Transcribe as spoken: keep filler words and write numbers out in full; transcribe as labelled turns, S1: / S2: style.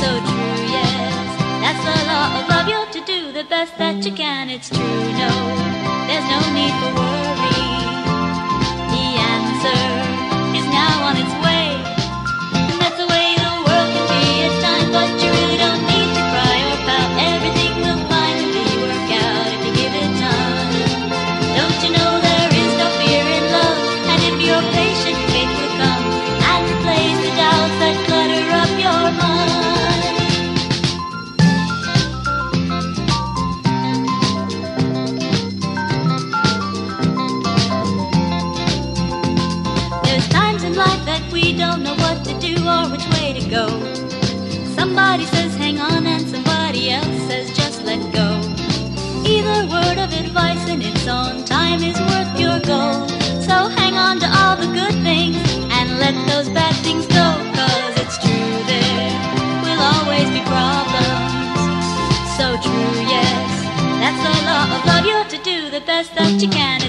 S1: So true, yes, that's the law of love. You're to do the best that you can. It's true, no, there's no need for worry. The answer is now on its way, and that's the way the world can be at times. But you really don't need to cry or pout. Everything will finally work out if you give it time. Don't you know there is no fear in love? And if you're patient, faith will come and replace the doubts that clutter up your mind. There's times in life that we don't know what to do or which way to go. Somebody says hang on and somebody else says just let go. Either word of advice in its own time is worth your gold. So hang on to all the good things and let those bad things go. Cause it's true, there will always be problems. So true, yes, that's the law of love. You're to do the best that you can.